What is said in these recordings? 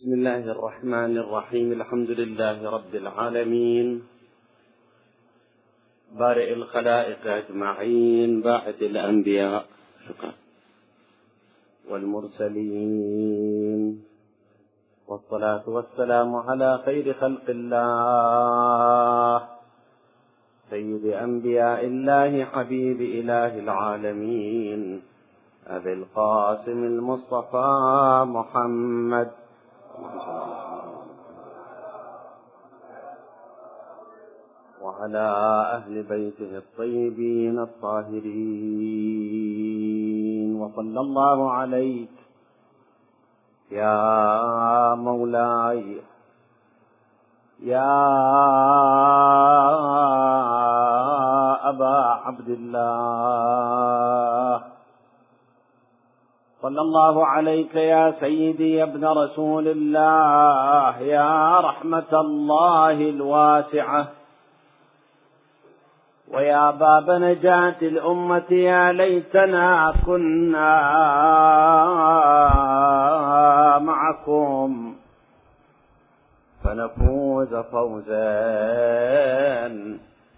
بسم الله الرحمن الرحيم. الحمد لله رب العالمين، بارئ الخلائق أجمعين، باعث الأنبياء والمرسلين، والصلاة والسلام على خير خلق الله، سيد أنبياء الله، حبيب إله العالمين، أبي القاسم المصطفى محمد وعلى أهل بيته الطيبين الطاهرين، وصلى الله عليك يا مولاي يا أبا عبد الله، صلى الله عليك يا سيدي يا ابن رسول الله، يا رحمة الله الواسعة، ويا باب نجاة الأمة، يا ليتنا كنا معكم فنفوز فوزا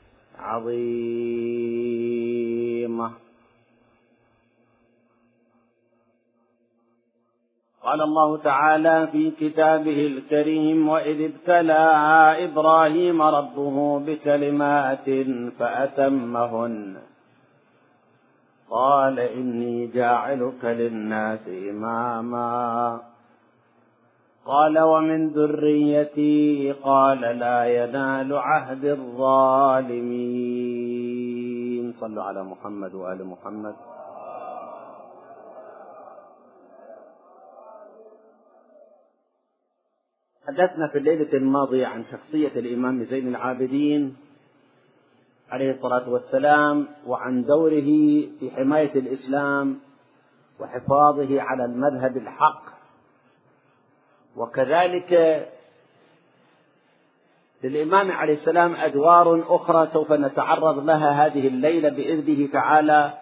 عظيما. قال الله تعالى في كتابه الكريم: وإذ ابتلى إبراهيم ربه بكلمات فأتمهن قال إني جاعلك للناس إماما قال ومن ذريتي قال لا ينال عهد الظالمين. صلوا على محمد وآل محمد. حدثنا في الليلة الماضية عن شخصية الإمام زين العابدين عليه الصلاة والسلام، وعن دوره في حماية الإسلام وحفاظه على المذهب الحق، وكذلك للإمام عليه السلام أدوار أخرى سوف نتعرض لها هذه الليلة بإذنه تعالى.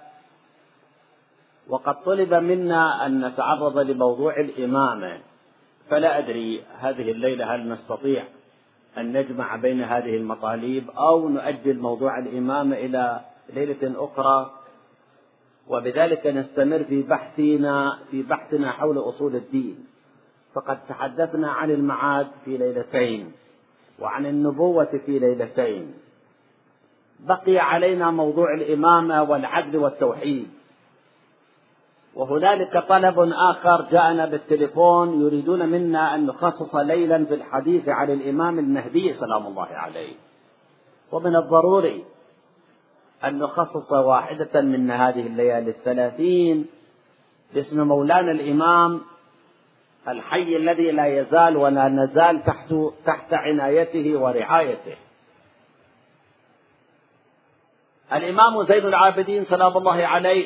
وقد طلب منا أن نتعرض لموضوع الإمامة، فلا أدري هذه الليلة هل نستطيع أن نجمع بين هذه المطالب أو نؤجل موضوع الإمامة إلى ليلة أخرى، وبذلك نستمر في بحثنا حول أصول الدين. فقد تحدثنا عن المعاد في ليلتين، وعن النبوة في ليلتين، بقي علينا موضوع الإمامة والعدل والتوحيد. وهنالك طلب آخر جاءنا بالتليفون، يريدون منا أن نخصص ليلا في الحديث عن الإمام المهدي سلام الله عليه، ومن الضروري أن نخصص واحدة من هذه الليالي 30 باسم مولانا الإمام الحي الذي لا يزال ولا نزال تحت عنايته ورعايته. الإمام زين العابدين سلام الله عليه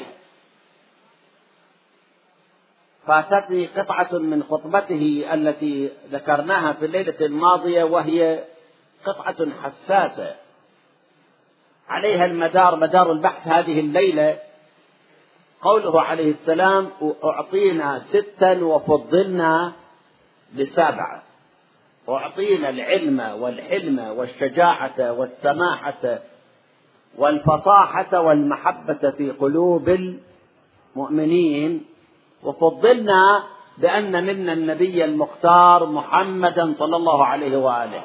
فاتتني قطعة من خطبته التي ذكرناها في الليلة الماضية، وهي قطعة حساسة عليها مدار البحث هذه الليلة. قوله عليه السلام: أعطينا 6 وفضلنا ب7. أعطينا العلم والحلم والشجاعة والسماحة والفصاحة والمحبة في قلوب المؤمنين، وفضلنا بأن منا النبي المختار محمدا صلى الله عليه وآله،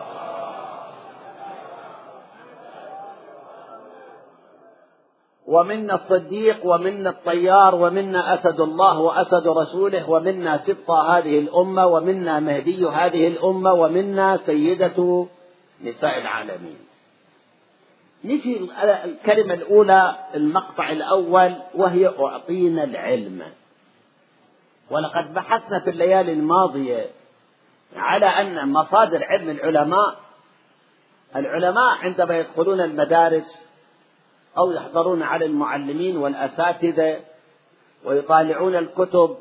ومنا الصديق، ومنا الطيار، ومنا أسد الله وأسد رسوله، ومنا سبط هذه الأمة، ومنا مهدي هذه الأمة، ومنا سيدة نساء العالمين. نجي الكلمة الأولى، المقطع الأول، وهي أعطينا العلم. ولقد بحثنا في الليالي الماضية على أن مصادر علم العلماء عندما يدخلون المدارس أو يحضرون على المعلمين والأساتذة ويطالعون الكتب،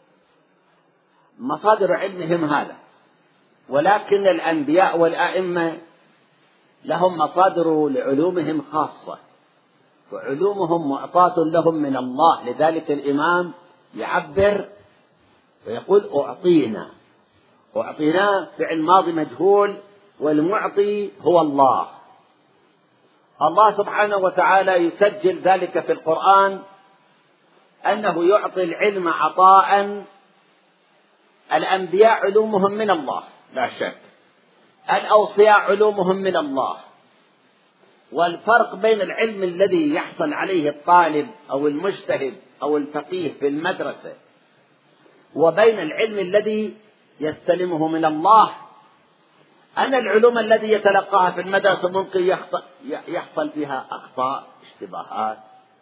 مصادر علمهم هذا. ولكن الأنبياء والأئمة لهم مصادر لعلومهم خاصة، وعلومهم معطاة لهم من الله. لذلك الإمام يعبر ويقول أعطينا، أعطيناه فعل ماضي مجهول، والمعطي هو الله. الله سبحانه وتعالى يسجل ذلك في القرآن أنه يعطي العلم عطاء. الأنبياء علومهم من الله لا شك، الأوصياء علومهم من الله، والفرق بين العلم الذي يحصل عليه الطالب أو المجتهد أو الفقيه في المدرسة وبين العلم الذي يستلمه من الله، أن العلوم الذي يتلقاها في المدرسة ممكن يحصل فيها أخطاء، اشتباهات،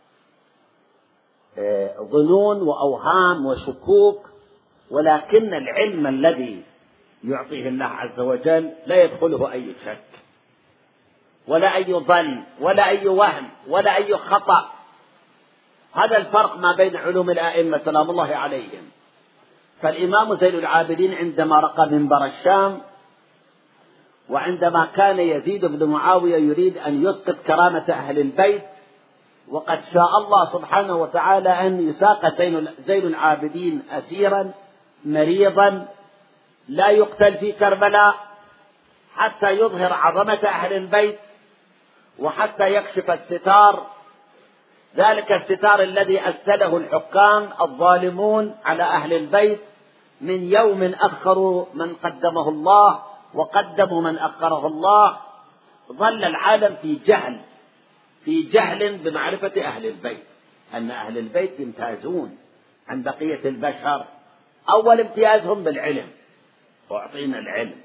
ظنون وأوهام وشكوك، ولكن العلم الذي يعطيه الله عز وجل لا يدخله أي شك ولا أي ظن ولا أي وهم ولا أي خطأ. هذا الفرق ما بين علوم الآئمة سلام الله عليهم. فالإمام زين العابدين عندما رقى منبر الشام، وعندما كان يزيد بن معاوية يريد أن يسقط كرامة أهل البيت، وقد شاء الله سبحانه وتعالى أن يساق زين العابدين أسيرا مريضا لا يقتل في كربلاء حتى يظهر عظمة أهل البيت وحتى يكشف الستار، ذلك الستار الذي أسله الحكام الظالمون على أهل البيت من يوم أخروا من قدمه الله وقدموا من أخره الله. ظل العالم في جهل بمعرفة أهل البيت، أن أهل البيت يمتازون عن بقية البشر. أول امتيازهم بالعلم، وأعطينا العلم.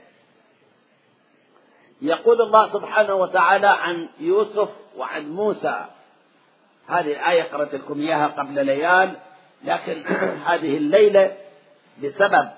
يقول الله سبحانه وتعالى عن يوسف وعن موسى، هذه الآية قرأت لكم إياها قبل ليال، لكن هذه الليلة بسبب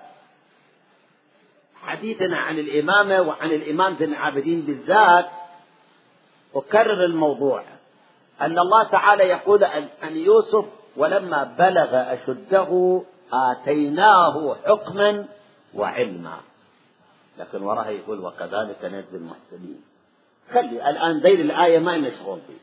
حديثنا عن الإمامة وعن الإمام زين العابدين بالذات أكرر الموضوع. أن الله تعالى يقول عن يوسف: ولما بلغ أشده آتيناه حكما وعلما. لكن وراها يقول: وكذلك نجزي المحسنين. خلي الآن ذيل الآية ما نشغل به.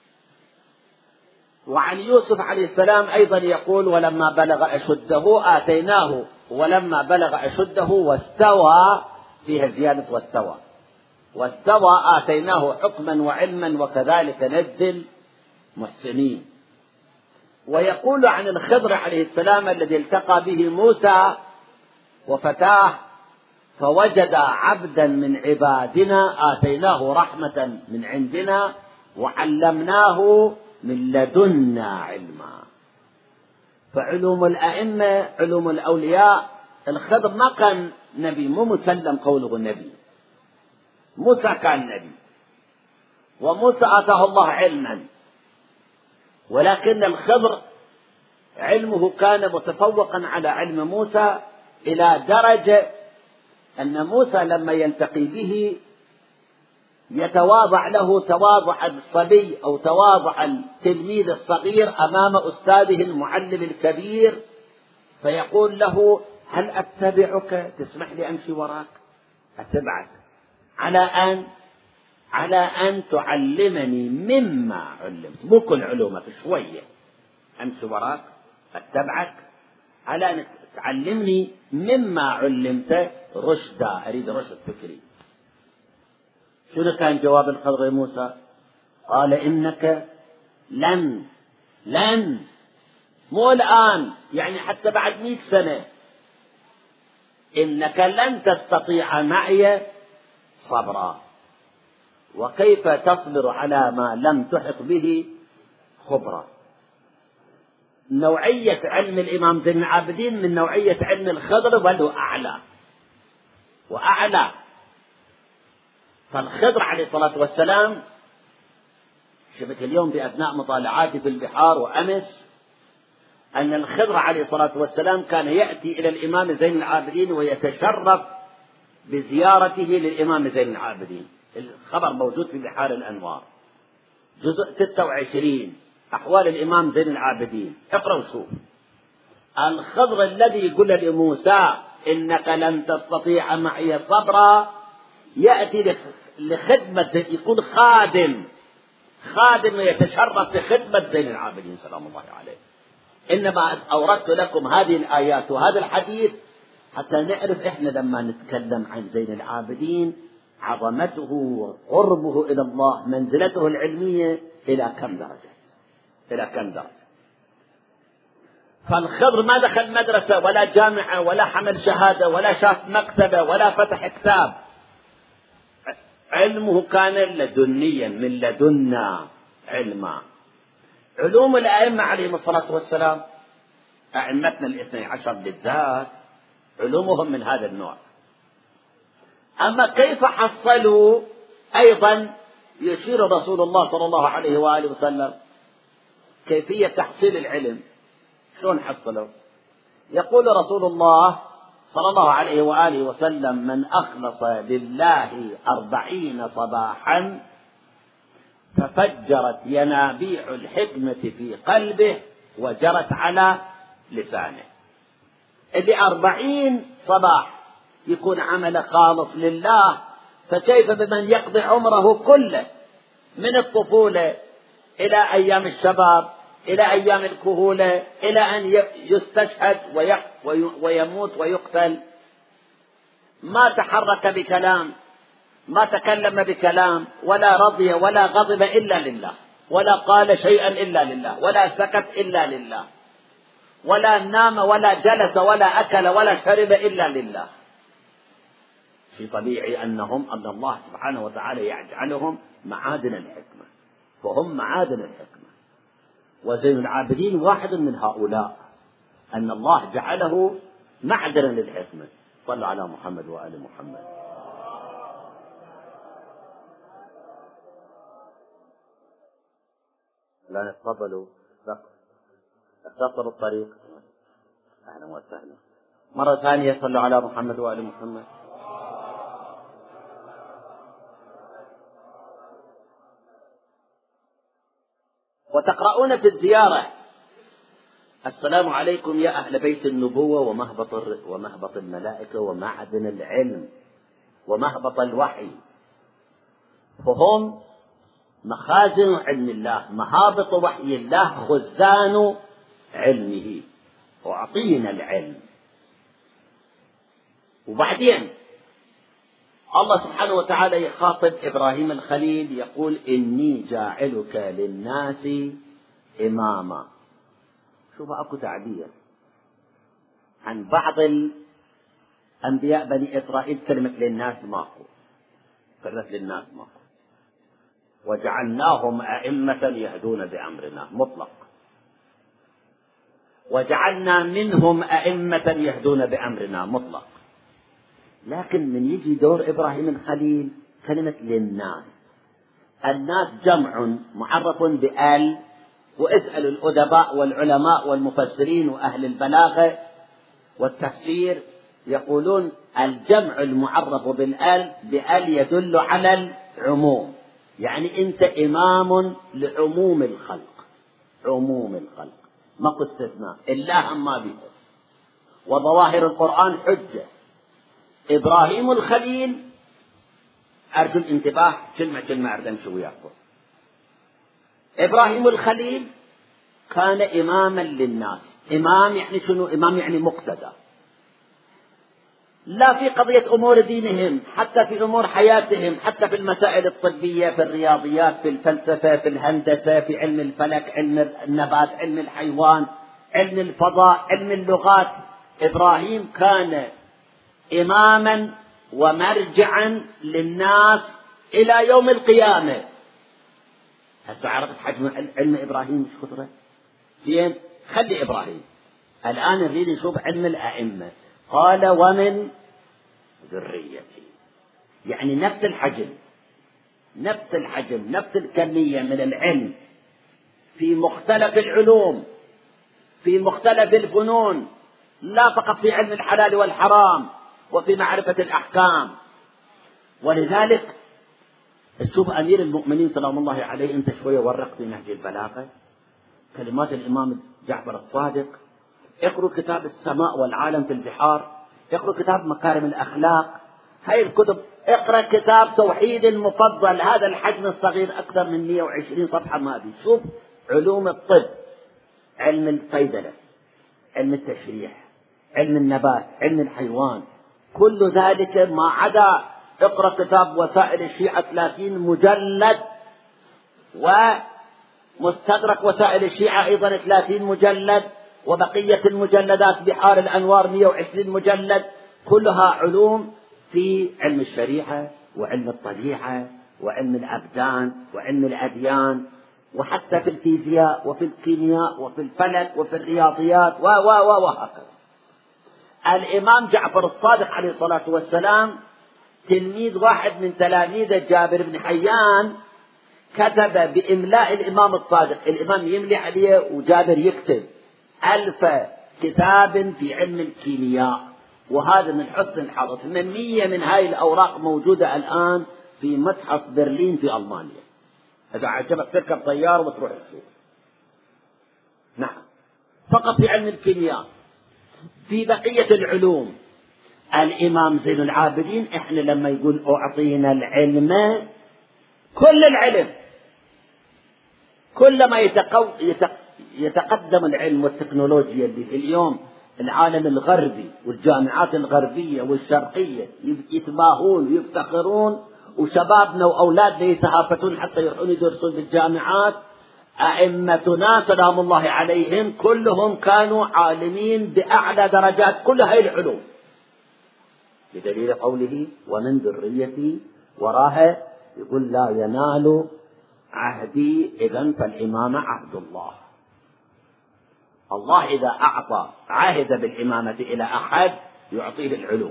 وعن يوسف عليه السلام أيضا يقول: ولما بلغ أشده آتيناه، ولما بلغ أشده واستوى، فيها زيادة واستوى آتيناه حكما وعلما وكذلك نجزي المحسنين. ويقول عن الخضر عليه السلام الذي التقى به موسى وفتاه فوجد عبدا من عبادنا آتيناه رحمة من عندنا وعلمناه من لدنا علما. فعلوم الأئمة، علوم الأولياء، الخضر ما كان نبي، مو مسلم قوله نبي. موسى كان نبي، وموسى آتاه الله علما، ولكن الخضر علمه كان متفوقا على علم موسى إلى درجة أن موسى لما يلتقي به يتواضع له تواضع الصبي أو تواضع التلميذ الصغير أمام أستاذه المعلم الكبير، فيقول له: هل أتبعك؟ تسمح لي أمشي وراك؟ أتبعك على أن تعلمني مما علمت، مو كل علومك شوية، أمشي وراك أتبعك على أن تعلمني مما علمت رشدا، أريد رشد فكري. شنو كان جواب الخضر موسى؟ قال: إنك لن مو الآن، يعني حتى بعد 100 سنة، إنك لن تستطيع معي صبرا، وكيف تصبر على ما لم تحط به خبرا. نوعية علم الإمام زين العابدين من نوعية علم الخضر، بل هو وأعلى. فالخضر عليه الصلاة والسلام، شفت اليوم بأثناء مطالعاتي في البحار وأمس أن الخضر عليه الصلاة والسلام كان يأتي إلى الإمام زين العابدين ويتشرف بزيارته للإمام زين العابدين. الخبر موجود في بحار الأنوار، جزء 26، أحوال الإمام زين العابدين. اقرأوا شوف. الخضر الذي يقول لموسى: إنك لن تستطيع معي صبرا، يأتي لخدمة، يكون خادم يتشرف بخدمة زين العابدين سلام الله عليه. إنما أوردت لكم هذه الآيات وهذا الحديث حتى نعرف إحنا لما نتكلم عن زين العابدين عظمته وقربه إلى الله، منزلته العلمية إلى كم درجة، إلى كم درجة. فالخضر ما دخل مدرسة ولا جامعة ولا حمل شهادة ولا شاف مكتبة ولا فتح كتاب، علمه كان لدنيا، من لدنا علما. علوم الأئمة عليهم الصلاة والسلام، أئمتنا الاثني عشر بالذات، علومهم من هذا النوع. أما كيف حصلوا أيضا يشير رسول الله صلى الله عليه وآله وسلم كيفية تحصيل العلم، شلون حصلوا؟ يقول رسول الله صلى الله عليه وآله وسلم: من أخلص لله 40 صباحا ففجرت ينابيع الحكمة في قلبه وجرت على لسانه. اللي 40 صباح يكون عمل خالص لله، فكيف بمن يقضي عمره كله من الطفولة إلى أيام الشباب إلى أيام الكهولة إلى أن يستشهد ويموت ويقتل، ما تحرك بكلام، ما تكلم بكلام، ولا رضي ولا غضب إلا لله، ولا قال شيئا إلا لله، ولا سكت إلا لله، ولا نام ولا جلس ولا أكل ولا شرب إلا لله. في طبيعي أن الله سبحانه وتعالى يجعلهم معادن الحكمة، فهم معادن الحكمة. وزين العابدين واحد من هؤلاء، أن الله جعله معدنا للحكمة. صلوا على محمد وآل محمد. لا تفضلوا، اختصروا الطريق. أهلا وسهلا. مرة ثانية صلوا على محمد وآل محمد. وتقرؤون في الزيارة: السلام عليكم يا أهل بيت النبوة ومهبط الملائكة ومعدن العلم ومهبط الوحي. فهم مخازن علم الله، مهابط وحي الله، خزان علمه، وأعطينا العلم. وبعدين الله سبحانه وتعالى يخاطب إبراهيم الخليل يقول: إني جاعلك للناس إماما. شوف أكو تعبير عن بعض الأنبياء بني إسرائيل، كلمة للناس ماكو، كلمة للناس ماكو. وجعلناهم أئمة يهدون بأمرنا مطلق، وجعلنا منهم أئمة يهدون بأمرنا مطلق. لكن من يجي دور إبراهيم الخليل كلمة للناس، الناس جمع معرف بآل، واسألوا الأدباء والعلماء والمفسرين وأهل البلاغة والتفسير يقولون الجمع المعرف بآل يدل على العموم، يعني أنت إمام لعموم الخلق، عموم الخلق ما استثناء، إلا ما به. وظواهر القرآن حجة. إبراهيم الخليل، أرجو الانتباه، كلمة أريد أمشي وياكم. إبراهيم الخليل كان إماما للناس. إمام يعني شنو؟ إمام يعني مقتدى، لا في قضية أمور دينهم، حتى في أمور حياتهم، حتى في المسائل الطبية، في الرياضيات، في الفلسفة، في الهندسة، في علم الفلك، علم النبات، علم الحيوان، علم الفضاء، علم اللغات. إبراهيم كان إماما ومرجعا للناس إلى يوم القيامة. هسه عرفت حجم علم إبراهيم مش خطرة؟ زين، خلي إبراهيم. الآن نريد نشوف علم الأئمة. قال: ومن ذريتي، يعني نفس الحجم، نفس الحجم، نفس الكمية من العلم في مختلف العلوم، في مختلف الفنون، لا فقط في علم الحلال والحرام وفي معرفة الأحكام. ولذلك تشوف أمير المؤمنين سلام الله عليه، أنت شوية ورق في نهج البلاغة، كلمات الإمام جعفر الصادق، اقروا كتاب السماء والعالم في البحار، اقروا كتاب مكارم الأخلاق، هاي الكتب، اقرأ كتاب توحيد المفضل، هذا الحجم الصغير أكثر من 120 صفحة ما أبي. شوف علوم الطب، علم الصيدلة، علم التشريح، علم النبات، علم الحيوان، كل ذلك ما عدا اقرأ كتاب وسائل الشيعة 30 مجلد، ومستدرك وسائل الشيعة أيضا 30 مجلد، وبقية المجلدات بحار الأنوار 120 مجلد، كلها علوم في علم الشريعة وعلم الطبيعة وعلم الأبدان وعلم الأديان، وحتى في الفيزياء وفي الكيمياء وفي الفلك وفي الرياضيات وهكذا. الإمام جعفر الصادق عليه الصلاة والسلام تلميذ واحد من تلاميذ جابر بن حيان كتب بإملاء الإمام الصادق، الإمام يملي عليه وجابر يكتب 1000 كتاب في علم الكيمياء، وهذا من حسن الحظ. 800 من هاي الأوراق موجودة الآن في متحف برلين في ألمانيا، إذا عجبك تركب طيار وتروح السوق. نعم، فقط في علم الكيمياء. في بقية العلوم الإمام زين العابدين إحنا لما يقول أعطينا العلم، كل العلم، كلما يتقدم العلم والتكنولوجيا اللي في اليوم العالم الغربي والجامعات الغربية والشرقية يتباهون ويفتخرون، وشبابنا وأولادنا يتهافتون حتى يروحون يدرسون بالجامعات. أئمتنا سلام الله عليهم كلهم كانوا عالمين بأعلى درجات كل هاي العلوم، بدليل قوله ومن ذريتي وراها، يقول لا ينال عهدي، إذن فالإمامة عهد الله. الله إذا أعطى عهد بالإمامة إلى أحد يعطيه العلوم،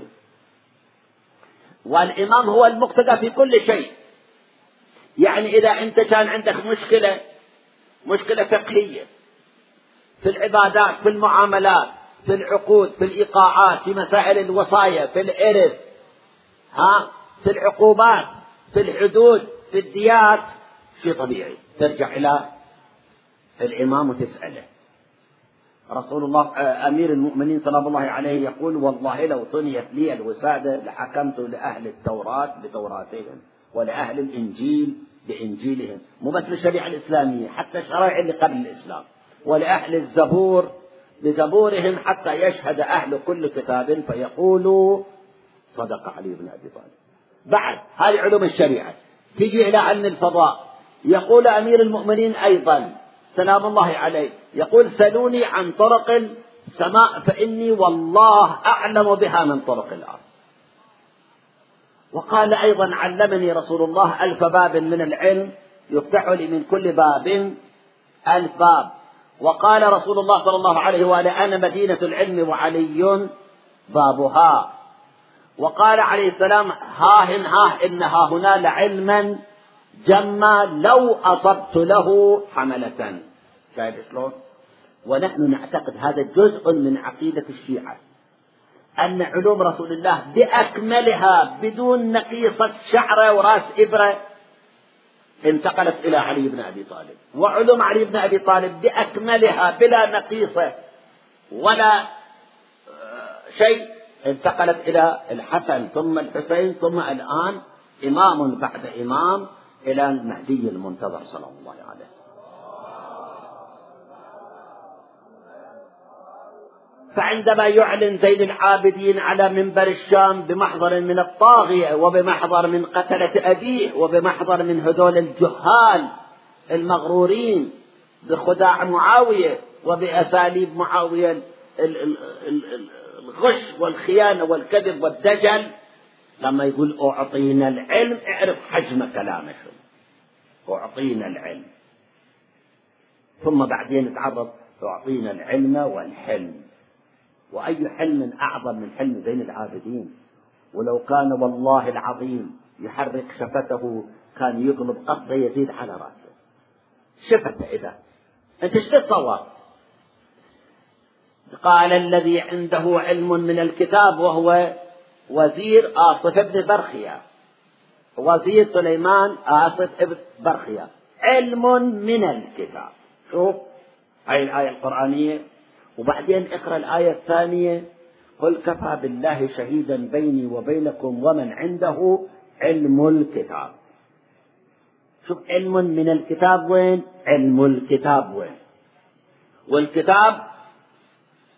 والإمام هو المقتدى في كل شيء. يعني إذا أنت كان عندك مشكلة فقهية في العبادات، في المعاملات، في العقود، في الإيقاعات، في مسائل الوصايا، في الإرث، في العقوبات، في الحدود، في الديات، شيء طبيعي ترجع إلى الإمام وتسأله. رسول الله أمير المؤمنين سلام الله عليه يقول والله لو ثنيت لي الوسادة لحكمت لأهل التوراة بتوراتهم ولأهل الإنجيل بإنجيلهم، مو بس بالشريعة الإسلامية، حتى الشرائع اللي قبل الإسلام، ولأهل الزبور بزبورهم، حتى يشهد أهل كل كتاب فيقولوا صدق علي بن أبي طالب. بعد هذه علوم الشريعة تجي إلى علم الفضاء، يقول أمير المؤمنين أيضا سلام الله عليه يقول سلوني عن طرق السماء فإني والله أعلم بها من طرق الأرض. وقال أيضا علمني رسول الله 1000 باب من العلم يفتح لي من كل باب 1000 باب. وقال رسول الله صلى الله عليه وآله أنا مدينة العلم وعلي بابها. وقال عليه السلام إن ها هنا لعلما جما لو أصبت له حملة. شايف شلون؟ ونحن نعتقد هذا جزء من عقيدة الشيعة، أن علوم رسول الله بأكملها بدون نقيصة شعرة وراس إبرة انتقلت إلى علي بن أبي طالب، وعلوم علي بن أبي طالب بأكملها بلا نقيصة ولا شيء انتقلت إلى الحسن ثم الحسين ثم الآن إمام بعد إمام إلى المهدي المنتظر صلى الله عليه. فعندما يعلن زين العابدين على منبر الشام بمحضر من الطاغية وبمحضر من قتلة أبيه وبمحضر من هذول الجهال المغرورين بخداع معاوية وبأساليب معاوية الغش والخيانة والكذب والدجل، لما يقول أعطينا العلم اعرف حجم كلامه، أعطينا العلم، ثم بعدين تعرض أعطينا العلم والحلم. وأي حلم أعظم من حلم زين العابدين؟ ولو كان والله العظيم يحرك شفته كان يغلب قصد يزيد على رأسه شفته. إذا أنت ايش تتصور؟ قال الذي عنده علم من الكتاب وهو وزير آصف ابن برخيا، وزير سليمان آصف ابن برخيا، علم من الكتاب. شوف هاي الآية القرآنية، وبعدين اقرأ الآية الثانية قل كفى بالله شهيدا بيني وبينكم ومن عنده علم الكتاب. شوف علم من الكتاب وين؟ علم الكتاب وين؟ والكتاب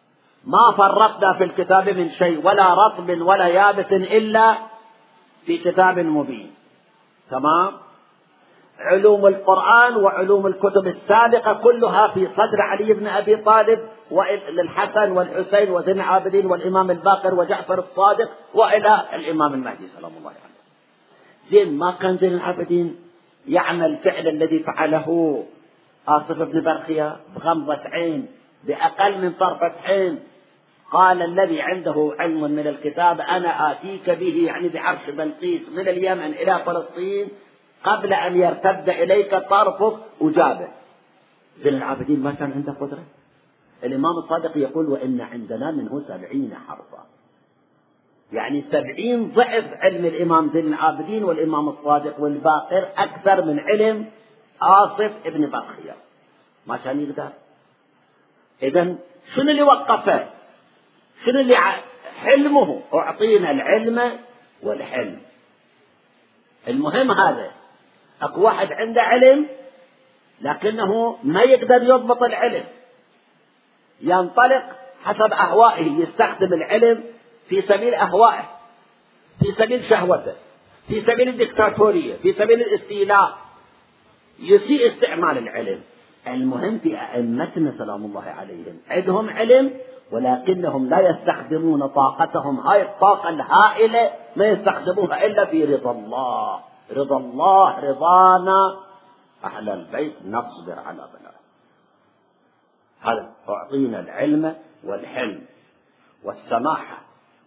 ما فرطنا في الكتاب من شيء ولا رطب ولا يابس إلا في كتاب مبين. تمام. علوم القرآن وعلوم الكتب السابقة كلها في صدر علي بن أبي طالب وللحسن والحسين وزين العابدين والإمام الباقر وجعفر الصادق وإلى الإمام المهدي سلام الله عليه. زين ما كان زين العابدين يعمل الفعل الذي فعله آصف بن برخيا بغمضة عين بأقل من طرفة عين. قال الذي عنده علم من الكتاب أنا آتيك به، يعني بعرش بلقيس من اليمن إلى فلسطين قبل أن يرتد إليك طرفك وجابه. زين العابدين ما كان عنده قدرة. الإمام الصادق يقول وإن عندنا منه 70 حرفا، يعني 70 ضعف علم الإمام زين العابدين والإمام الصادق والباقر، أكثر من علم آصف ابن برخيا، ما كان يقدر. إذن شنو اللي وقفه؟ شنو اللي حلمه؟ أعطينا العلم والحلم. المهم هذا. أكو واحد عنده علم لكنه ما يقدر يضبط العلم، ينطلق حسب أهوائه، يستخدم العلم في سبيل أهوائه، في سبيل شهوته، في سبيل الدكتاتورية، في سبيل الاستيلاء، يسيء استعمال العلم. المهم في أئمتنا سلام الله عليهم عندهم علم ولكنهم لا يستخدمون طاقتهم، هاي الطاقة الهائلة ما يستخدموها إلا في رضا الله. رضا الله رضانا أهل البيت نصبر على بلاء. هذا أعطينا العلم والحلم والسماحة.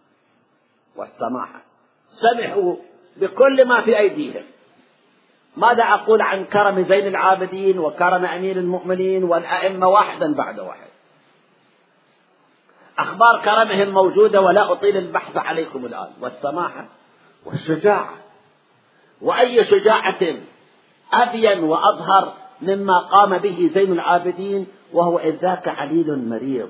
سمحوا بكل ما في أيديهم. ماذا أقول عن كرم زين العابدين وكرم أمير المؤمنين والأئمة واحدا بعد واحد؟ أخبار كرمهم موجودة ولا أطيل البحث عليكم الآن. والسماحة والشجاعة، وأي شجاعة أبين وأظهر مما قام به زين العابدين وهو إذ ذاك عليل مريض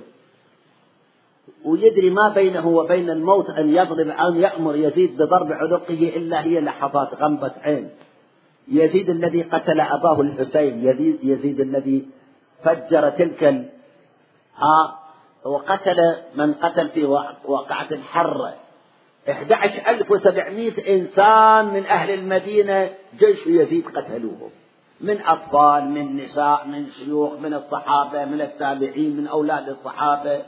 ويدري ما بينه وبين الموت أن يأمر يزيد بضرب عنقه إلا هي لحظات غمضة عين. يزيد الذي قتل أباه الحسين، يزيد الذي فجر تلك وقتل من قتل في واقعة الحرة 11,700 إنسان من أهل المدينة، جيش يزيد قتلوهم، من أطفال، من نساء، من شيوخ، من الصحابة، من التابعين، من أولاد الصحابة.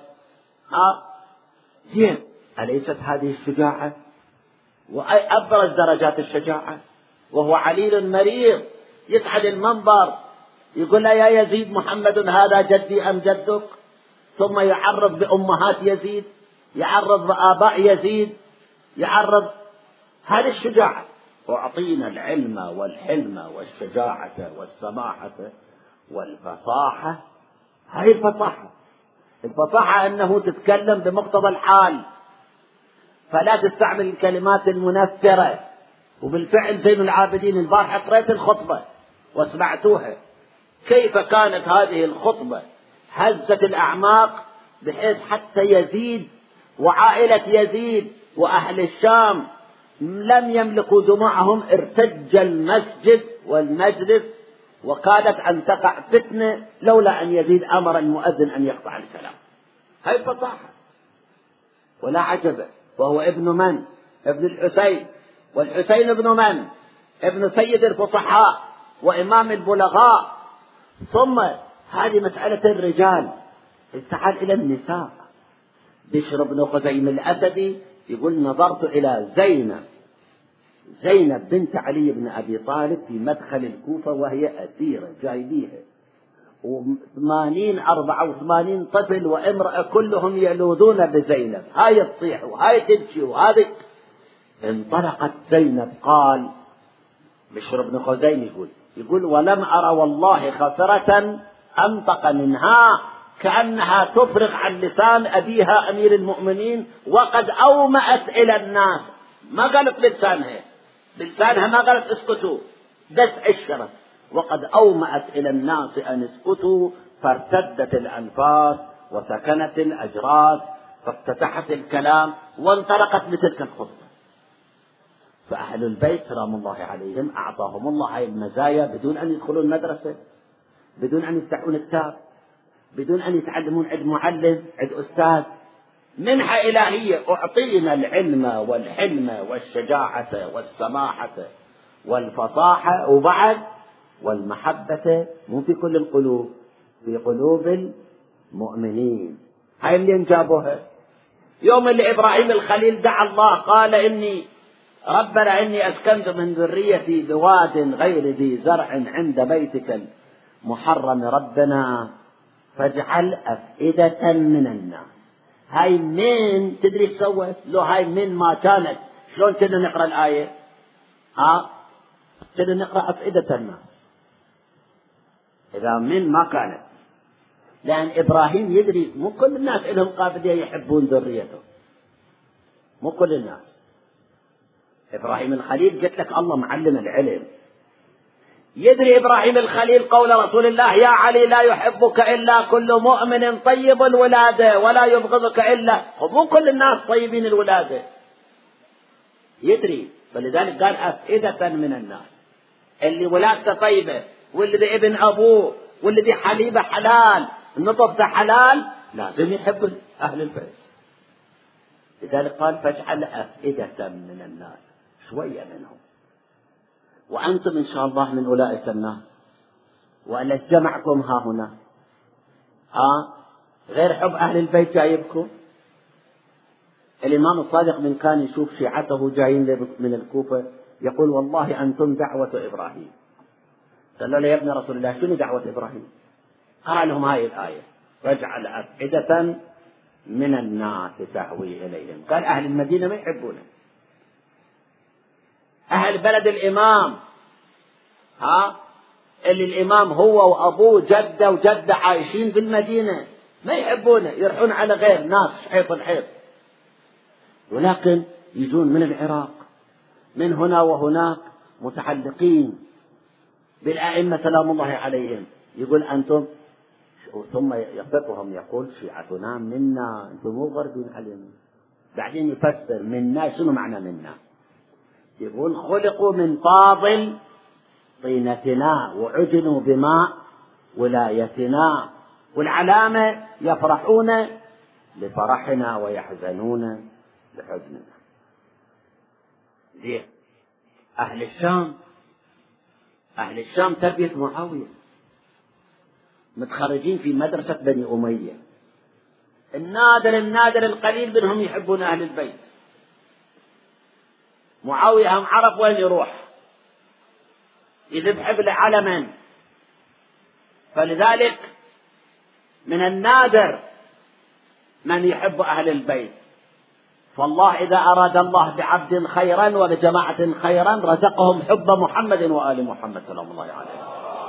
زين، أليست هذه الشجاعة؟ وأبرز درجات الشجاعة وهو عليل مريض يصعد المنبر يقول له يا يزيد محمد هذا جدي أم جدك؟ ثم يعرض بأمهات يزيد، يعرض بآباء يزيد، يعرض. هذه الشجاعة. أعطينا العلم والحلم والشجاعة والسماحة والفصاحة. هذه الفصاحة أنه تتكلم بمقتضى الحال، فلا تستعمل الكلمات المنفرة. وبالفعل زين العابدين البارحة قرأت الخطبة وسمعتوها، كيف كانت هذه الخطبة هزت الأعماق، بحيث حتى يزيد وعائلة يزيد وأهل الشام لم يملكوا دموعهم، ارتج المسجد والمجلس وكادت أن تقع فتنة لولا أن يزيد أمر المؤذن أن يقطع الكلام. هاي الفصاحة. ولا عجب، وهو ابن من؟ ابن الحسين، والحسين ابن من؟ ابن سيد الفصحاء وإمام البلغاء. ثم هذه مسألة الرجال. تعال إلى النساء. بشر بن خزيم الأسدي يقول نظرت إلى زينب بنت علي بن أبي طالب في مدخل الكوفة وهي أسيرة جايبيها، و80 84 طفل وامرأة كلهم يلوذون بزينب، هاي تصيح وهاي تبكي وهذه. انطلقت زينب، قال بشر بن خزيم يقول ولم أرى والله خفرة أنطق منها كأنها تفرغ عن لسان أبيها أمير المؤمنين، وقد أومأت إلى الناس. ما قالت بلسانها ما قالت اسكتوا، بس أشرت، وقد أومأت إلى الناس أن اسكتوا، فارتدت الأنفاس وسكنت الأجراس فافتتحت الكلام وانطلقت بتلك الخطبة. فأهل البيت سلام الله عليهم أعطاهم الله هاي المزايا بدون أن يدخلون المدرسة، بدون أن يفتحون كتاب، بدون أن يتعلمون عند معلم عند أستاذ، منحة إلهية، أعطينا العلم والحلم والشجاعة والسماحة والفصاحة، وبعد والمحبة، مو في كل القلوب، في قلوب المؤمنين. هاي اللي جابوها يوم اللي إبراهيم الخليل دعا الله قال ربنا إني أسكنت من ذريتي بواد غير ذي زرع عند بيتك المحرم ربنا فاجعل أفئدة من الناس. هاي من تدري سوت لو هاي من ما كانت شلون كنا نقرأ الآية؟ كنا نقرأ أفئدة الناس إذا من ما كانت، لأن إبراهيم يدري مو كل الناس لهم قابلية يحبون ذريته، مو كل الناس. إبراهيم الخليل قلت لك الله معلم العلم، يدري إبراهيم الخليل قول رسول الله يا علي لا يحبك إلا كل مؤمن طيب الولادة ولا يبغضك إلا، مو كل الناس طيبين الولادة، يدري، فلذلك قال أفئدة من الناس، اللي ولادته طيبة واللي بابن أبوه واللي بحليبه حلال نطفته حلال لازم يحب أهل البيت. لذلك قال فاجعل أفئدة من الناس، شوية منهم، وأنتم إن شاء الله من أولئك الناس، وأن جمعكم ها هنا غير حب أهل البيت جايبكم. الإمام الصادق من كان يشوف شيعته جايين من الكوفة يقول والله أنتم دعوة إبراهيم. قال له يا ابن رسول الله شنو دعوة إبراهيم؟ قرأ لهم هاي الآية واجعل أفئدة من الناس تهوي إليهم. قال أهل المدينة ما يحبونه، أهل بلد الإمام اللي الإمام هو وأبوه جدة وجدة عايشين في المدينة ما يحبونه، يروحون على غير ناس حيط الحيط، ولكن يجون من العراق من هنا وهناك متعلقين بالأئمة سلام الله عليهم، يقول أنتم، ثم يصفهم يقول شيعتنا منا، أنتم مو غربين علينا. بعدين يفسر منا شنو معنى منا، يقول خلقوا من فاضل طينتنا وعجنوا بماء ولايتنا، والعلامة يفرحون لفرحنا ويحزنون لحزننا. زين، أهل الشام تربية معاوية، متخرجين في مدرسة بني أمية، النادر القليل منهم يحبون أهل البيت. معاوية هم عرف وين يروح يذبح علما، فلذلك من النادر من يحب أهل البيت. فالله إذا أراد الله بعبد خيرا ولجماعة خيرا رزقهم حب محمد وآل محمد سلام الله عليه.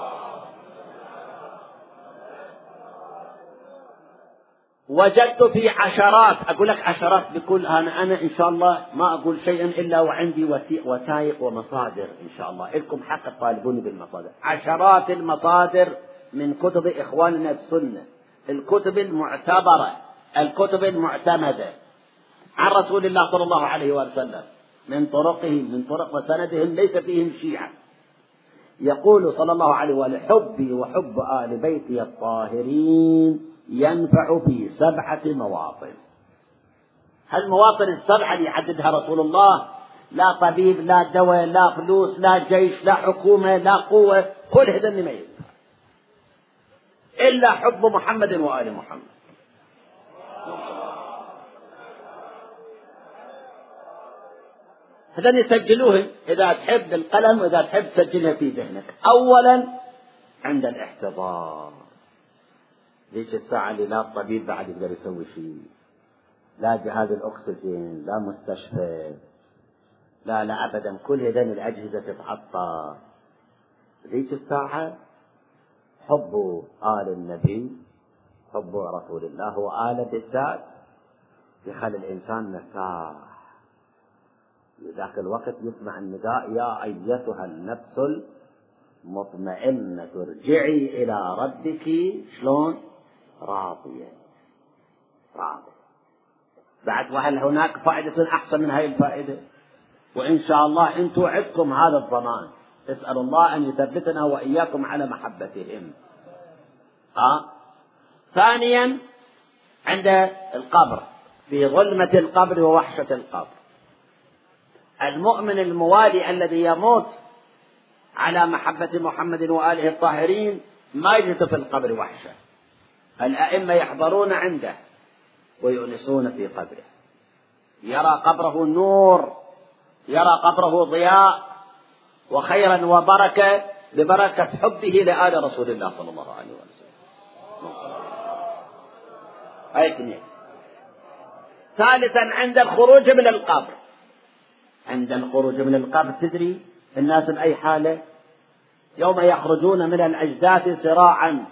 وجدت في عشرات، أقول لك عشرات بكل أنا إن شاء الله ما أقول شيئا إلا وعندي وثائق ومصادر، إن شاء الله لكم حق تطالبوني بالمصادر، عشرات المصادر من كتب إخواننا السنة، الكتب المعتبرة الكتب المعتمدة عن رسول الله صلى الله عليه وسلم من طرق وسندهم ليس فيهم شيعة. يقول صلى الله عليه وسلم حبي وحب آل بيتي الطاهرين ينفع في 7 مواطن. هالمواطن السبعة اللي يحددها رسول الله، لا طبيب لا دواء لا فلوس لا جيش لا حكومة لا قوة، كل هذا ما ينفع إلا حب محمد وآل محمد. هذا يسجلوه إذا تحب بالقلم وإذا تحب تسجلها في ذهنك. أولا عند الاحتضار، ذيك الساعة اللي لا الطبيب بعد يقدر يسوي شيء، لا جهاز الأكسجين لا مستشفى لا أبدا، كل هذين الأجهزة تتعطل. ذيك الساعة حب آل النبي حب رسول الله وآل بالذات يخلي الإنسان مرتاح. ذاك الوقت يسمع النداء يا أيتها النفس المطمئنة ارجعي إلى ربك شلون راضية. بعد وهل هناك فائدة أحسن من هذه الفائدة؟ وإن شاء الله إن توعدكم هذا الضمان، اسأل الله أن يثبتنا وإياكم على محبتهم. ثانيا عند القبر، في ظلمة القبر ووحشة القبر. المؤمن الموالي الذي يموت على محبة محمد وآله الطاهرين ما يجد في القبر وحشة. الأئمة يحضرون عنده ويؤنسون في قبره، يرى قبره نور، يرى قبره ضياء وخيرا وبركة ببركة حبه لآل رسول الله صلى الله عليه وسلم. أي اثنين. ثالثا عند الخروج من القبر، عند الخروج من القبر تدري الناس بأي حالة؟ يوم يخرجون من الأجداث سراعا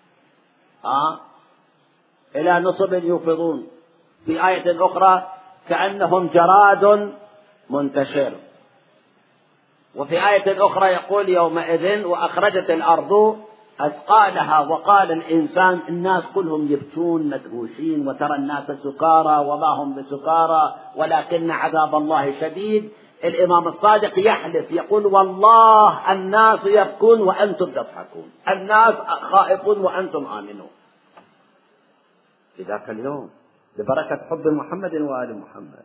إلى نصب يوفضون، في آية أخرى كأنهم جراد منتشر، وفي آية أخرى يقول يومئذ وأخرجت الأرض أثقالها وقال الإنسان، الناس كلهم يبكون مدهوشين، وترى الناس سكارى وما هم بسكارى ولكن عذاب الله شديد. الإمام الصادق يحلف يقول والله الناس يبكون وأنتم تضحكون، الناس خائفون وأنتم آمنون في ذاك اليوم ببركة حب محمد وآل محمد.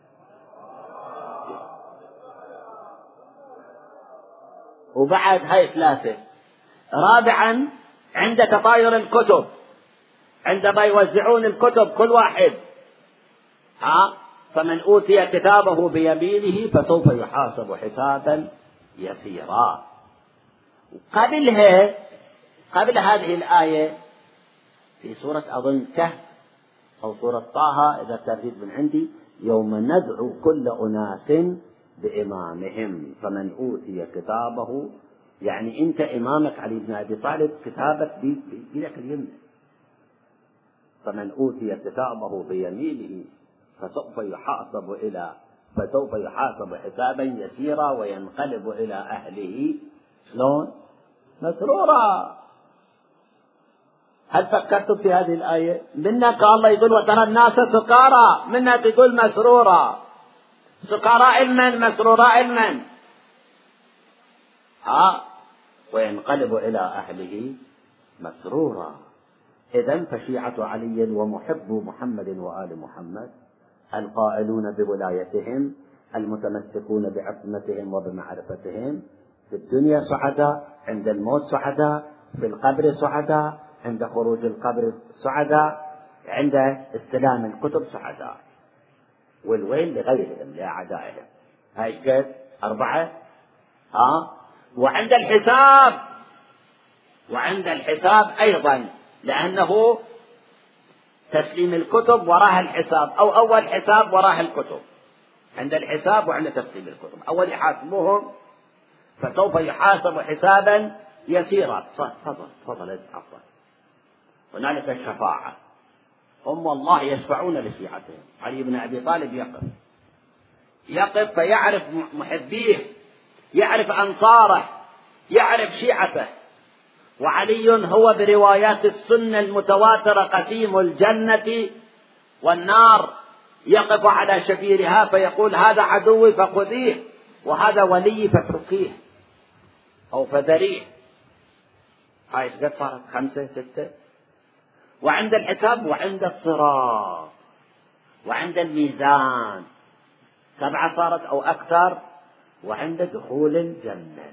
وبعد هاي ثلاثة. رابعا عند تطاير الكتب، عندما يوزعون الكتب كل واحد فمن أوتي كتابه بيمينه فسوف يحاسب حسابا يسيرا. قبل هذه الآية في سورة أظن كهف أو سورة طه إذا ترتيب من عندي، يوم ندعو كل أناس بإمامهم فمن أوتي كتابه، يعني أنت إمامك علي بن أبي طالب كتابك بيدك اليمنى، فمن أوتي كتابه بيمينه فسوف يحاسب حسابا يسيرا وينقلب إلى أهله شلون؟ مسرورا. هل فكرتم في هذه الآية؟ منك الله يقول وترى الناس سكارى، منك يقول مسرورا. سكارى علما مسرورا علما. وينقلب إلى أهله مسرورا. إذن فشيعة علي ومحب محمد وآل محمد القائلون بولايتهم المتمسكون بعصمتهم وبمعرفتهم في الدنيا سعداء، عند الموت سعداء، في القبر سعداء، عند خروج القبر سعداء، عند استلام الكتب سعداء، والويل لغيرهم لأعدائهم. هاي قد 4. وعند الحساب أيضا، لأنه تسليم الكتب وراها الحساب، أو أول حساب وراها الكتب. عند الحساب وعند تسليم الكتب، أول يحاسبوهم فسوف يحاسب حسابا يسيرا. تفضل عفوا. هنالك الشفاعة، هم والله يشفعون لشيعتهم. علي بن أبي طالب يقف فيعرف محبيه، يعرف أنصاره، يعرف شيعته. وعلي هو بروايات السنة المتواترة قسيم الجنة والنار، يقف على شفيرها فيقول هذا عدوي فخذيه، وهذا ولي فاتركيه أو فذريه. هاي قد صارت 5 6. وعند الحساب وعند الصراط وعند الميزان 7 صارت أو أكثر. وعند دخول الجنة،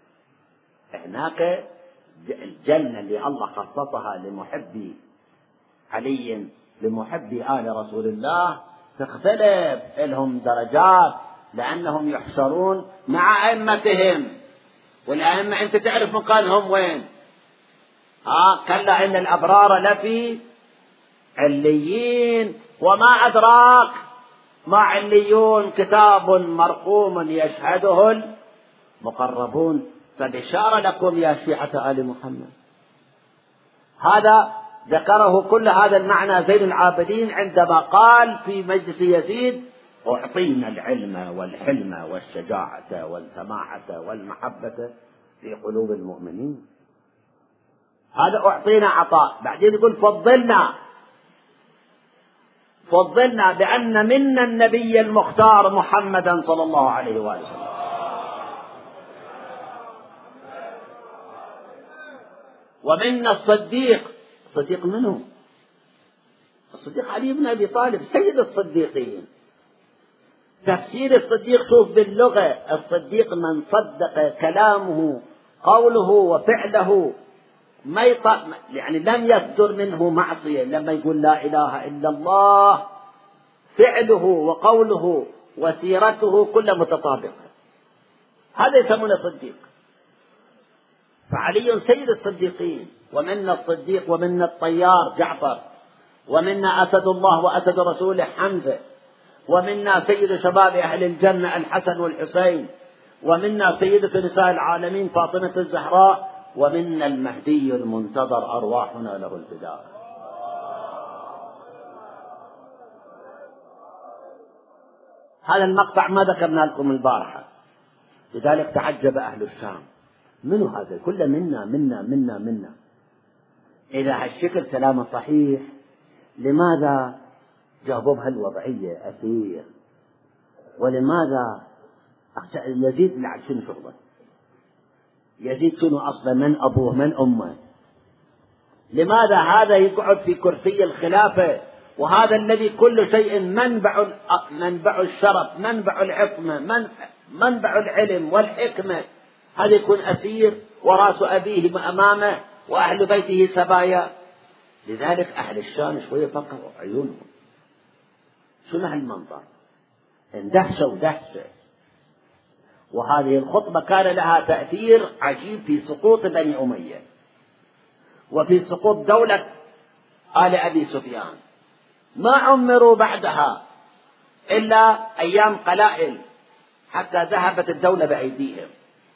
هناك الجنة اللي الله خصصها لمحبي علي لمحبي آل رسول الله تختلف، لهم درجات لأنهم يحشرون مع أئمتهم، والأئمة أنت تعرف مكانهم وين. كلا إن الأبرار لفي عليين، وما أدراك ما عليون، كتاب مرقوم يشهده المقربون. فبشارة لكم يا شيعة آل محمد. هذا ذكره كل هذا المعنى زين العابدين عندما قال في مجلس يزيد أعطينا العلم والحلم والشجاعة والسماحة والمحبة في قلوب المؤمنين. هذا أعطينا عطاء. بعدين يقول فضلنا بأن منا النبي المختار محمدا صلى الله عليه وآله وسلم. ومنا الصديق منه الصديق علي بن أبي طالب سيد الصديقين. تفسير الصديق شوف باللغة، الصديق من صدق كلامه قوله وفعله، ما يعني لم يصدر منه معصية. لما يقول لا إله إلا الله فعله وقوله وسيرته كلها متطابقة، هذا يسمونه صديق. فعلي سيد الصديقين، ومنا الصديق ومنا الطيار جعفر، ومنا أسد الله وأسد رسوله حمزة، ومنا سيد شباب أهل الجنة الحسن والحسين، ومنا سيدة نساء العالمين فاطمة الزهراء، ومنا المهدي المنتظر أرواحنا له الفداء. هذا المقطع ما ذكرنا لكم البارحة، لذلك تعجب أهل الشام، منو هذا؟ كله منا منا منا منا. إذا هالشكل كلامه صحيح، لماذا جابوا بهالوضعية أسير؟ ولماذا يزيد لعب شنو شغله؟ يزيد شنو أصلا؟ من أبوه من أمه؟ لماذا هذا يقعد في كرسي الخلافة، وهذا الذي كل شيء منبع الشرف، منبع العصمة، منبع العلم والحكمة، هذا يكون أسير وراس أبيه أمامه وأهل بيته سبايا؟ لذلك أهل الشام شوية فقروا عيونهم، شنو هالمنظر؟ اندهشوا دهشة. وهذه الخطبة كان لها تأثير عجيب في سقوط بني أمية، وفي سقوط دولة آل أبي سفيان. ما عمروا بعدها إلا أيام قلائل حتى ذهبت الدولة بأيديهم،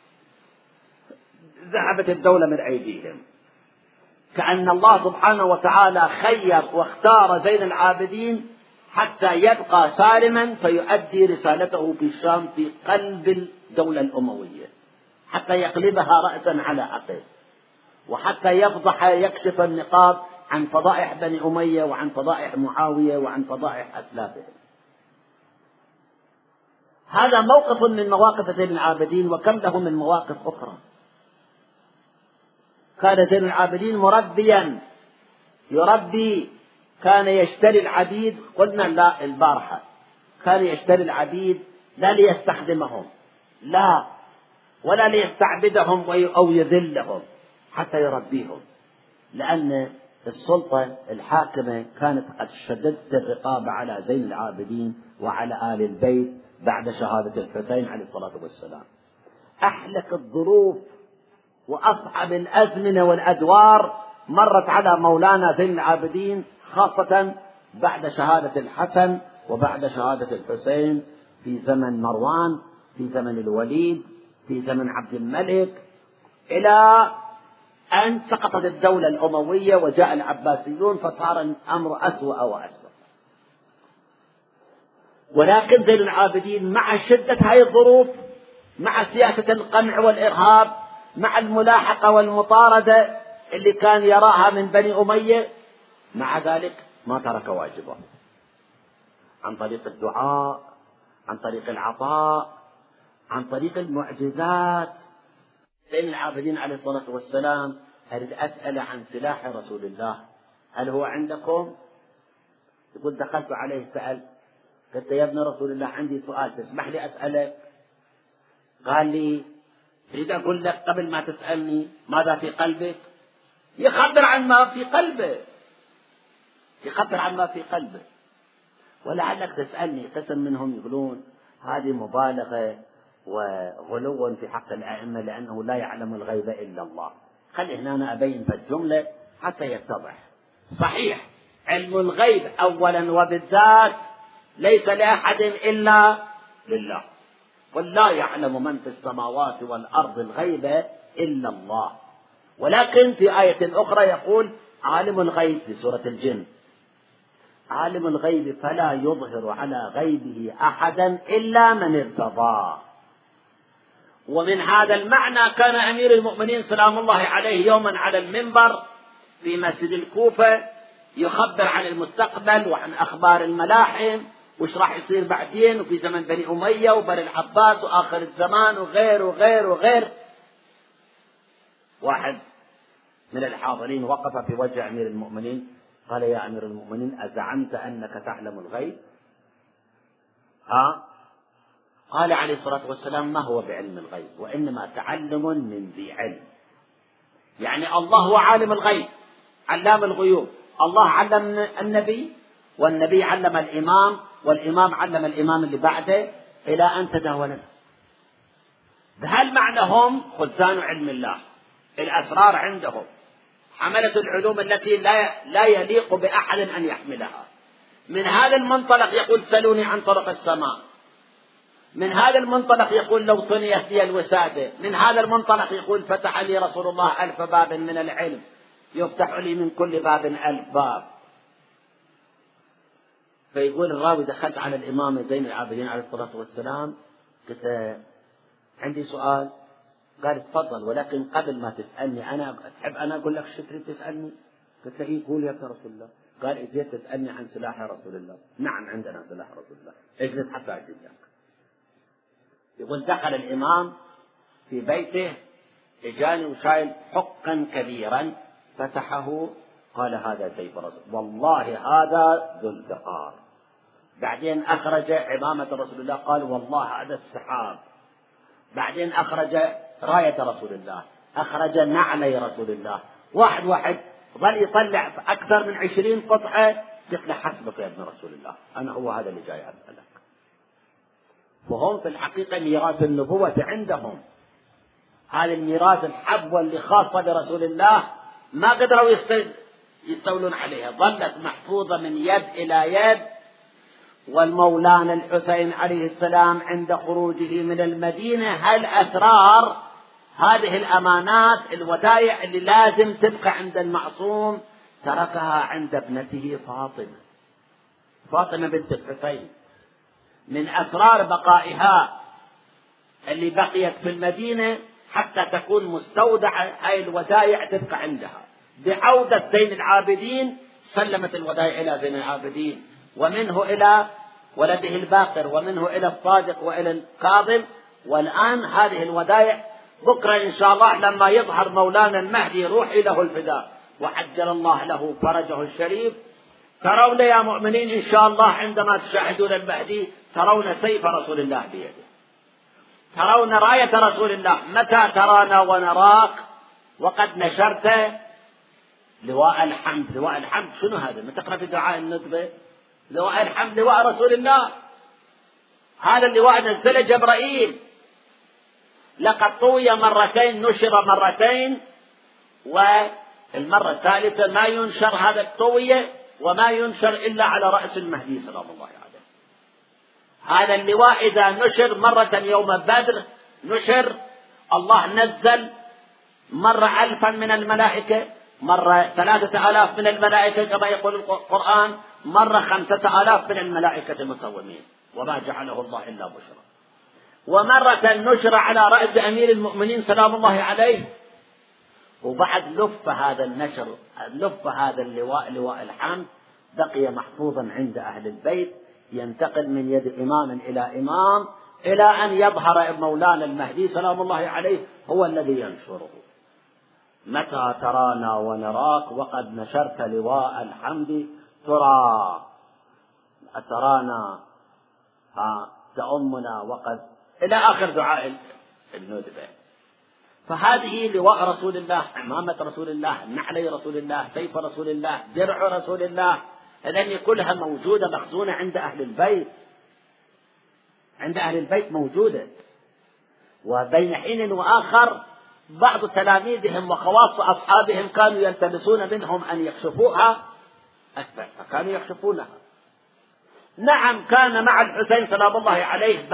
ذهبت الدولة من أيديهم، كأن الله سبحانه وتعالى خير واختار زين العابدين حتى يبقى سالما فيؤدي رسالته في الشام في قلب الدولة الأموية، حتى يقلبها رأسا على عقب، وحتى يفضح يكشف النقاب عن فضائح بني أمية وعن فضائح معاوية وعن فضائح أسلافهم. هذا موقف من مواقف زين العابدين، وكم له من مواقف أخرى. كان زين العابدين مربيا، يربي، كان يشتري العبيد، قلنا لا البارحة، كان يشتري العبيد لا ليستخدمهم، لا، ولا ليستعبدهم أو يذلهم، حتى يربيهم، لأن السلطة الحاكمة كانت قد شددت الرقابة على زين العابدين وعلى آل البيت بعد شهادة الحسين عليه الصلاة والسلام. أحلك الظروف وأصعب الأزمنة والأدوار مرت على مولانا زين العابدين، خاصة بعد شهادة الحسن وبعد شهادة الحسين، في زمن مروان، في زمن الوليد، في زمن عبد الملك، إلى أن سقطت الدولة الأموية وجاء العباسيون، فصار الأمر أسوأ وأسوأ. ولكن زين العابدين مع شدة هذه الظروف، مع سياسة القمع والإرهاب، مع الملاحقة والمطاردة اللي كان يراها من بني أمية، مع ذلك ما ترك واجبه، عن طريق الدعاء، عن طريق العطاء، عن طريق المعجزات. زين العابدين عليه الصلاة والسلام أريد أسأل عن سلاح رسول الله، هل هو عندكم؟ يقول دخلت عليه سأل، قلت يا ابن رسول الله عندي سؤال تسمح لي أسألك؟ قال لي أريد أقول لك قبل ما تسألني ماذا في قلبك. يخبر عن ما في قلبه، يخبر عن ما في قلبه. ولعلك تسألني، قسم منهم يقولون هذه مبالغة وغلو في حق الأئمة لأنه لا يعلم الغيب إلا الله. خلي هنا أنا أبين في الجملة حتى يتضح. صحيح علم الغيب أولا وبالذات ليس لأحد إلا لله، قل لا يعلم من في السماوات والأرض الغيب إلا الله. ولكن في آية أخرى يقول عالم الغيب في سورة الجن، عالم الغيب فلا يظهر على غيبه أحدا إلا من ارتضى. ومن هذا المعنى كان أمير المؤمنين سلام الله عليه يوما على المنبر في مسجد الكوفة يخبر عن المستقبل وعن أخبار الملاحم وش راح يصير بعدين، وفي زمن بني أمية وبني العباس وآخر الزمان وغير وغير وغير. واحد من الحاضرين وقف في وجه أمير المؤمنين قال يا أمير المؤمنين أزعمت أنك تعلم الغيب؟ قال عليه الصلاة والسلام ما هو بعلم الغيب، وإنما تعلم من ذي علم. يعني الله هو عالم الغيب علام الغيوب، الله علم النبي، والنبي علم الإمام، والإمام علم الإمام اللي بعده إلى أن تداولنا. بهل معنى هم خزان علم الله، الأسرار عندهم، حملة العلوم التي لا يليق بأحد أن يحملها. من هذا المنطلق يقول سلوني عن طرق السماء، من هذا المنطلق يقول لو طنيت لي الوسادة، من هذا المنطلق يقول فتح لي رسول الله 1000 باب من العلم، يفتح لي من كل باب 1000 باب. فيقول الراوي دخلت على الإمام زين العابدين عليه الصلاة والسلام، قلت عندي سؤال. قال تفضل، ولكن قبل ما تسألني أنا تحب أنا أقول لك شو تريد تسألني؟ قلت له إيه قول يا رسول الله. قال إذا تسألني عن سلاح رسول الله، نعم عندنا سلاح رسول الله، اجلس حتى أجيب لك. يقول دخل الإمام في بيته، إجاني وشايل حقا كبيرا، فتحه قال هذا سيف رسول والله هذا ذو الفقار. بعدين أخرج عمامة رسول الله قال والله هذا السحاب. بعدين أخرج راية رسول الله، أخرج نعلي رسول الله، واحد واحد ظل يطلع أكثر من 20 قطعة. قلت له حسبك يا ابن رسول الله، أنا هو هذا اللي جاي أسألك. وهم في الحقيقة ميراث النبوة عندهم، هذا الميراث الحبوة اللي خاصة برسول الله ما قدروا يستولون عليها، ظلت محفوظة من يد إلى يد. والمولانا الحسين عليه السلام عند خروجه من المدينة هالأسرار، هذه الأمانات، الودائع اللي لازم تبقى عند المعصوم، تركها عند ابنته فاطمة بنت الحسين. من أسرار بقائها اللي بقيت في المدينة حتى تكون مستودعة، هاي الودائع تبقى عندها. بعودة زين العابدين سلمت الودائع إلى زين العابدين، ومنه إلى ولده الباقر، ومنه إلى الصادق وإلى الكاظم. والآن هذه الودائع بكرة إن شاء الله لما يظهر مولانا المهدي روحي له الفداء وعجل الله له فرجه الشريف، ترون يا مؤمنين إن شاء الله عندما تشاهدون المهدي ترون سيف رسول الله بيده، ترون راية رسول الله. متى ترانا ونراك وقد نشرت لواء الحمد؟ لواء الحمد شنو هذا؟ ما تقرأ في دعاء الندبة لواء الحمد لواء رسول الله، هذا اللواء نزل جبرائيل. لقد طوي مرتين، نشر مرتين، والمرة الثالثة ما ينشر هذا الطوية، وما ينشر إلا على رأس المهدي سلام الله عليه. هذا اللواء إذا نشر مرة يوم بدر نشر، الله نزل مرة 1000 من الملائكة، مرة 3000 من الملائكة كما يقول القرآن، مرة 5000 من الملائكة المسومين، وما جعله الله إلا بشرى. ومرة نشر على رأس أمير المؤمنين سلام الله عليه. وبعد لف هذا النشر، لف هذا اللواء، لواء الحمد، بقي محفوظا عند أهل البيت، ينتقل من يد إمام إلى إمام إلى أن يظهر مولانا المهدي سلام الله عليه هو الذي ينشره. متى ترانا ونراك وقد نشرت لواء الحمد ترى أترانا تأمنا وقد إلى آخر دعاء الندبة. فهذه لواء رسول الله، عمامة رسول الله، نعلي رسول الله، سيف رسول الله، درع رسول الله، هذه كلها موجودة مخزونة عند أهل البيت، عند أهل البيت موجودة. وبين حين وآخر بعض تلاميذهم وخواص أصحابهم كانوا يلتمسون منهم أن يكشفوها أكثر، فكانوا يكشفونها. نعم كان مع الحسين سلام الله عليه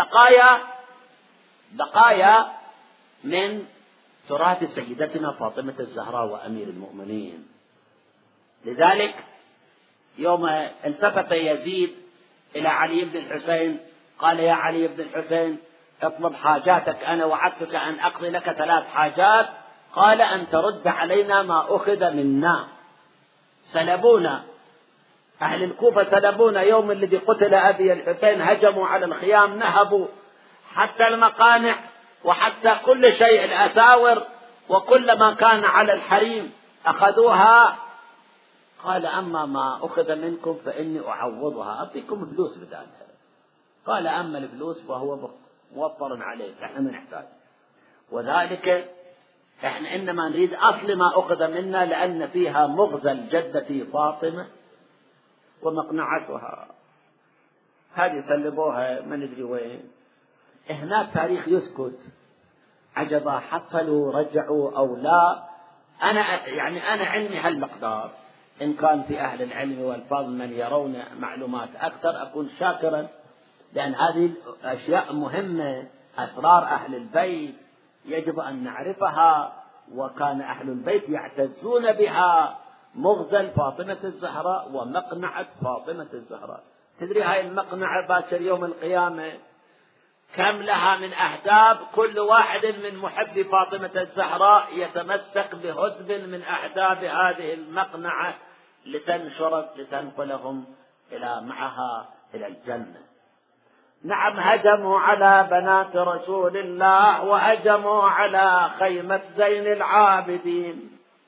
بقايا من تراث سيدتنا فاطمة الزهراء وأمير المؤمنين. لذلك يوم التفت يزيد إلى علي بن الحسين قال يا علي بن الحسين اطلب حاجاتك، أنا وعدتك أن أقضي لك 3 حاجات. قال أن ترد علينا ما أخذ منا. سلبونا أهل الكوفة، سلبونا يوم الذي قتل أبي الحسين، هجموا على الخيام، نهبوا حتى المقانع وحتى كل شيء، الأساور وكل ما كان على الحريم أخذوها. قال أما ما أخذ منكم فإني أعوضها، أعطيكم فلوس بدالها. قال أما الفلوس فهو موفر عليه، إحنا ما نحتاج، وذلك إحنا إنما نريد أصل ما أخذ منا، لأن فيها مغزى الجدة فاطمة ومقنعتها، هذه سلبوها ما ندري وين. هناك تاريخ يسكت، عجبا حصلوا رجعوا أو لا. أنا علمي هالمقدار، إن كان في أهل العلم والفضل من يرون معلومات أكثر أكون شاكرا، لأن هذه أشياء مهمة، أسرار أهل البيت يجب أن نعرفها، وكان أهل البيت يعتزون بها، مغزى فاطمة الزهراء ومقنعة فاطمة الزهراء. تدري هاي المقنعة باكر يوم القيامة كم لها من أحزاب، كل واحد من محبي فاطمة الزهراء يتمسك بهدب من أحزاب هذه المقنعة لتنقلهم معها إلى الجنة. نعم، هجموا على بنات رسول الله وهجموا على خيمة زين العابدين،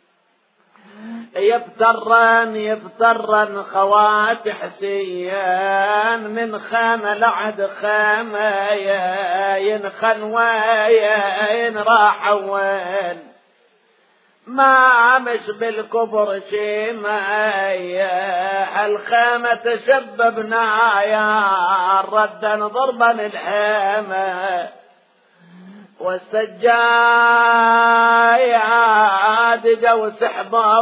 يفترن خوات حسين من خيمة لعد خيمة، ينخنوين راحوا وين ما مش بالكبر شيما، الخيمة تشببنا يا ردا ضربا الحيمة، والسجايات جو سحبا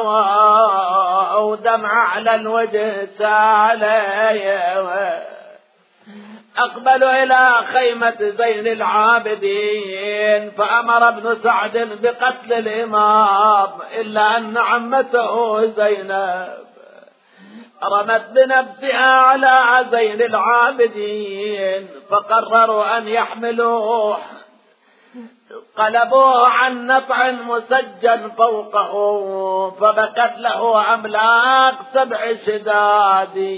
ودمع على الوجه سالي، أقبلوا إلى خيمة زين العابدين، فأمر ابن سعد بقتل الإمام، إلا أن عمته زينب رمت بنفسها على زين العابدين، فقرروا أن يحملوه، قلبوه عن نطع مسجل فوقه، فبكت له أملاك 7 شداد،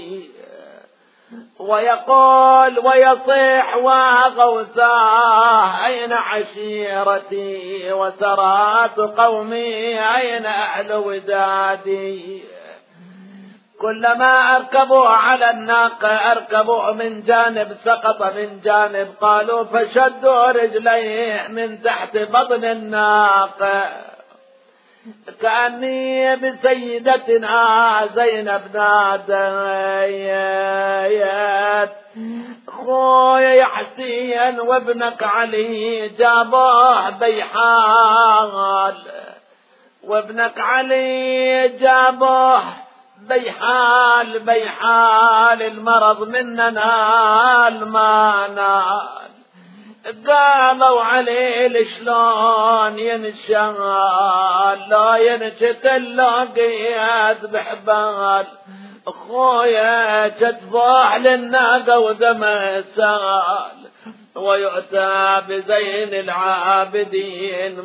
ويقول ويصيح وغوثاه أين عشيرتي وسرات قومي أين أهل ودادي. كلما أركبوا على الناقة أركبوا من جانب، سقط من جانب، قالوا فشدوا رجليه من تحت بطن الناقة، كأني بسيدتنا زينب ناديت خويا حسين وابنك علي جابوه بيحال، وابنك علي جابوه بيحال المرض مننا ما نال. قالوا عليه شلون ينشال، لا ينشتل قياد بحبال، اخويا تذبح للناقة ودم سال، ويؤتى بزين العابدين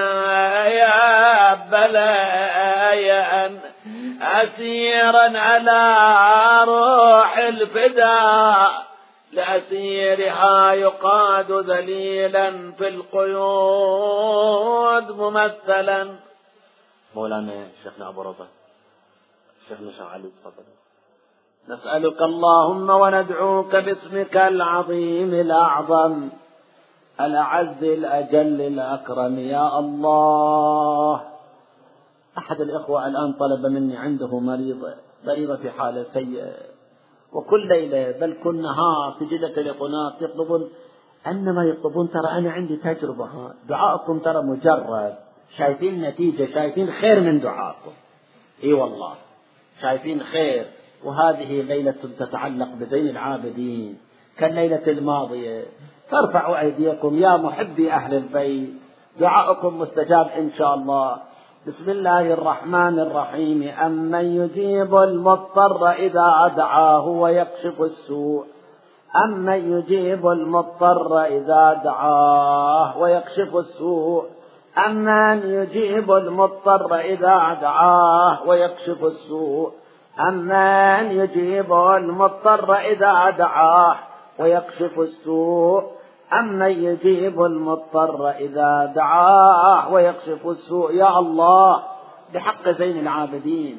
مكابلا أسيرا على روح الفداء، لأسيرها يقاد ذليلا في القيود ممثلا. مولانا شيخنا أبو رضا، شيخنا شيخ علي، تفضل. نسألك اللهم وندعوك باسمك العظيم الأعظم الأعز الأجل الأكرم يا الله. أحد الإخوة الآن طلب مني، عنده مريضة في حالة سيئة، وكل ليلة بل كل نهار تجد تليفونات يطلبون ترى أنا عندي تجربة، دعائكم ترى مجرد، شايفين نتيجة، شايفين خير من دعائكم، إي والله شايفين خير. وهذه ليلة تتعلق بزين العابدين كالليلة الماضية، فارفعوا أيديكم يا محبي أهل البيت، دعائكم مستجاب إن شاء الله. بسم الله الرحمن الرحيم. أمن يجيب المضطر إذا دعاه ويكشف السوء، أمن يجيب المضطر إذا دعاه ويكشف السوء، أمن يجيب المضطر إذا دعاه ويكشف السوء، أمن يجيب المضطر إذا دعاه ويكشف السوء، أمن يجيب المضطر إذا دعاه ويكشف السوء. يا الله بحق زين العابدين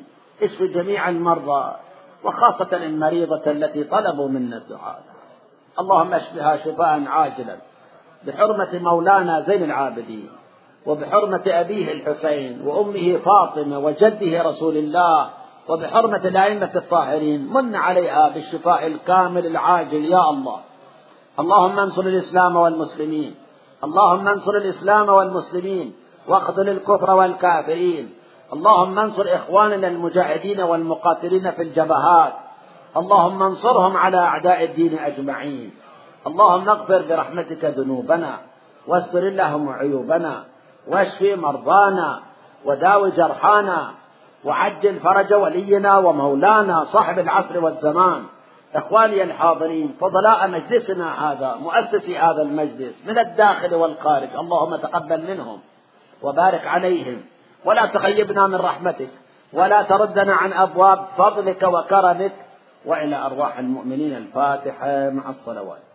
اشف جميع المرضى وخاصة المريضة التي طلبوا منا الدعاء. اللهم اشفها شفاء عاجلا بحرمة مولانا زين العابدين وبحرمة أبيه الحسين وأمه فاطمة وجده رسول الله وبحرمة الأئمة الطاهرين، من عليها بالشفاء الكامل العاجل يا الله. اللهم انصر الإسلام والمسلمين، اللهم انصر الإسلام والمسلمين واخذل الكفر والكافرين. اللهم انصر إخواننا المجاهدين والمقاتلين في الجبهات، اللهم انصرهم على أعداء الدين أجمعين. اللهم اغفر برحمتك ذنوبنا واستر اللهم عيوبنا واشفي مرضانا وداوي جرحانا وعجل فرج ولينا ومولانا صاحب العصر والزمان. إخواني الحاضرين، فضلاء مجلسنا هذا، مؤسسي هذا المجلس من الداخل والخارج، اللهم تقبل منهم وبارك عليهم ولا تخيبنا من رحمتك ولا تردنا عن أبواب فضلك وكرمك. وإلى أرواح المؤمنين الفاتحة مع الصلوات.